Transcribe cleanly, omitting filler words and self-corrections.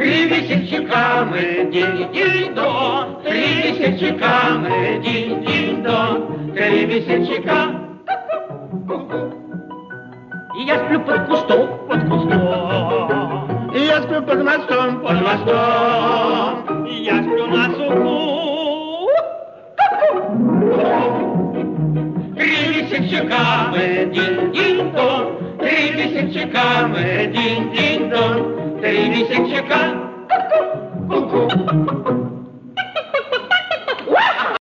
Три весельчака мы, динь-динь-дон. Три весельчака мы, динь-динь-дон. Три весельчака. И я сплю под кустом, под кустом. И я сплю под мостом, под мостом. И я сплю на суку. Три весельчака мы, динь-динь-дон. Три весельчака мы, динь-динь-дон. Три весельчака. Ку-ку.